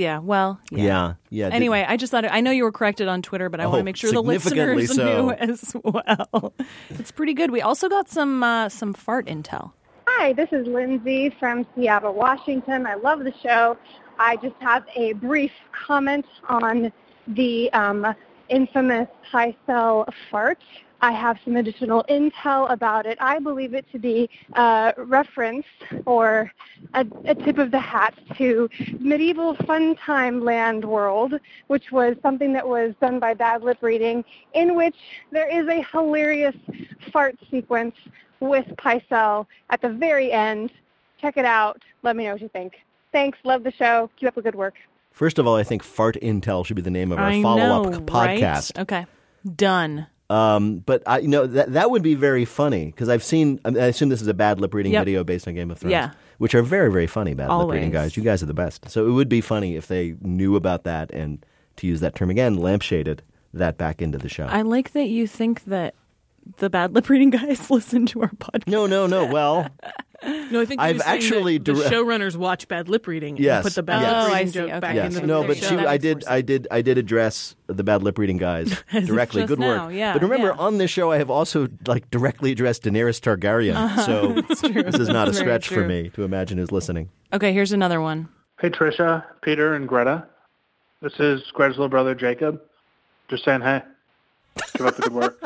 Yeah. Anyway, I just thought I know you were corrected on Twitter, but I want to make sure the listeners knew as well. It's pretty good. We also got some fart intel. Hi, this is Lindsay from Seattle, Washington. I love the show. I just have a brief comment on the infamous Pycelle fart. I have some additional intel about it. I believe it to be a reference or a tip of the hat to medieval Funtime Land World, which was something that was done by Bad Lip Reading, in which there is a hilarious fart sequence with Pycelle at the very end. Check it out. Let me know what you think. Thanks. Love the show. Keep up the good work. First of all, I think Fart Intel should be the name of our follow-up podcast. Right? Okay. Done. But that would be very funny because I assume this is a Bad Lip Reading video based on Game of Thrones, which are very, very funny. Bad Lip Reading guys, you guys are the best. So it would be funny if they knew about that and, to use that term again, lampshaded that back into the show. I like that you think that the Bad Lip Reading guys listen to our podcast. No. Well, no, I think I've actually the showrunners watch Bad Lip Reading and put the Bad Lip Reading joke back into the No, but show. I did address the Bad Lip Reading guys directly. Good work. Yeah, but remember, on this show, I have also directly addressed Daenerys Targaryen. So this is not a stretch for me to imagine who's listening. Okay, here's another one. Hey, Trisha, Peter, and Greta. This is Greta's little brother, Jacob. Just saying hey. Keep up the good work.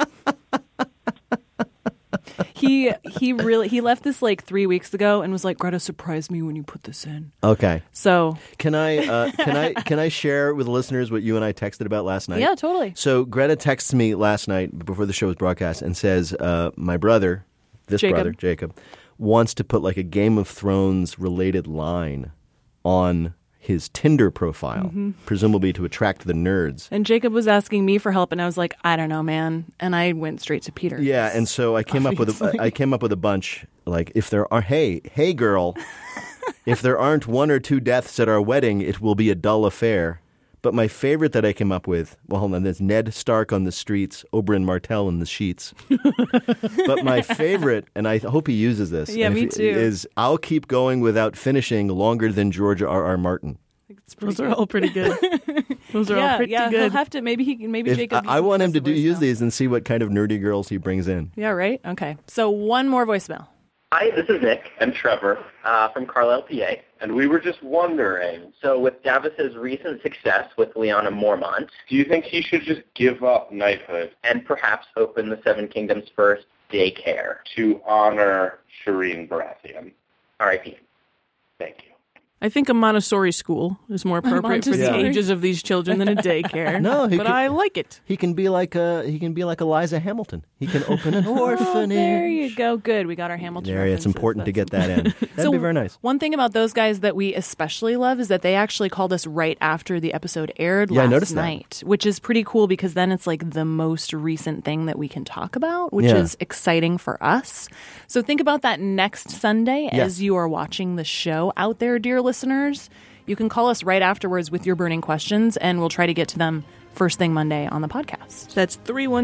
He left this 3 weeks ago and was like, Greta, surprise me when you put this in. Okay. So can I share with listeners what you and I texted about last night? Yeah, totally. So Greta texts me last night before the show was broadcast and says, my brother, Jacob, wants to put a Game of Thrones related line on his Tinder profile, presumably to attract the nerds. And Jacob was asking me for help, and I was like, I don't know, man. And I went straight to Peter. Yeah, and so I came up with a bunch. If there are, hey girl, if there aren't 1 or 2 deaths at our wedding, it will be a dull affair. But my favorite that I came up with, well, hold on, there's Ned Stark on the streets, Oberyn Martell in the sheets. But my favorite, and I hope he uses this, me too, is I'll keep going without finishing longer than George R.R. Martin. Those are all pretty good. Those are all pretty good. He'll have to, maybe Jacob. I want him to use these and see what kind of nerdy girls he brings in. Yeah, right? Okay. So one more voicemail. Hi, this is Nick and Trevor from Carlisle, PA, and we were just wondering, so with Davos's recent success with Lyanna Mormont, do you think he should just give up knighthood and perhaps open the Seven Kingdoms' first daycare to honor Shireen Baratheon? R.I.P. Thank you. I think a Montessori school is more appropriate for the ages of these children than a daycare. I like it. He can be like Eliza Hamilton. He can open an orphanage. There you go. Good. We got our Hamilton. There, it's important to get that in. That'd be very nice. One thing about those guys that we especially love is that they actually called us right after the episode aired last night, which is pretty cool because then it's the most recent thing that we can talk about, which is exciting for us. So think about that next Sunday as you are watching the show out there, dear listeners. You can call us right afterwards with your burning questions, and we'll try to get to them first thing Monday on the podcast. That's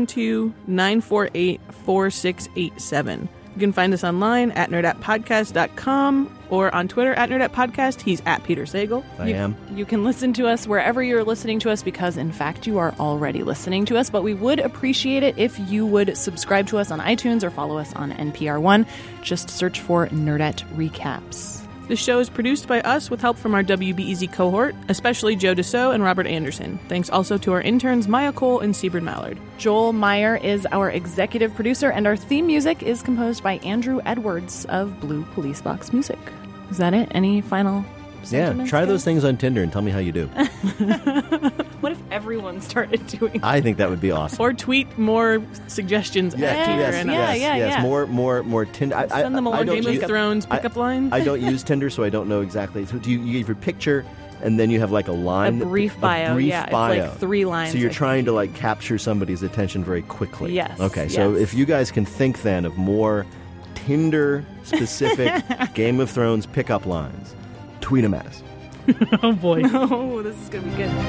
312-948-4687. You can find us online at nerdatpodcast.com or on Twitter at nerdatpodcast. He's at Peter Sagal. I am. You can listen to us wherever you're listening to us because, in fact, you are already listening to us. But we would appreciate it if you would subscribe to us on iTunes or follow us on NPR One. Just search for Nerdette Recaps. The show is produced by us with help from our WBEZ cohort, especially Joe Dassault and Robert Anderson. Thanks also to our interns Maya Cole and Seabird Mallard. Joel Meyer is our executive producer, and our theme music is composed by Andrew Edwards of Blue Police Box Music. Is that it? Any final sentiments? Yeah, try those things on Tinder and tell me how you do. What if everyone started doing that? I think that would be awesome. Or tweet more suggestions at Peter and us. Yes. More Tinder. Send them more Game of Thrones pickup lines. I don't use Tinder, so I don't know exactly. So do you give your picture, and then you have a line? A brief bio. It's 3 lines. So you're trying to capture somebody's attention very quickly. Yes. Okay, so if you guys can think then of more Tinder-specific Game of Thrones pickup lines, tweet them at us. Oh, boy. Oh, this is going to be good.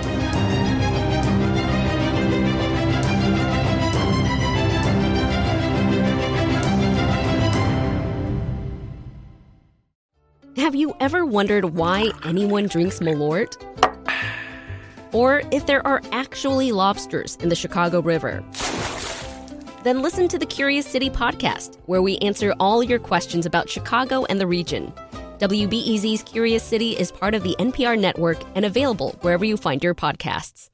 Have you ever wondered why anyone drinks Malort? Or if there are actually lobsters in the Chicago River? Then listen to the Curious City podcast, where we answer all your questions about Chicago and the region. WBEZ's Curious City is part of the NPR network and available wherever you find your podcasts.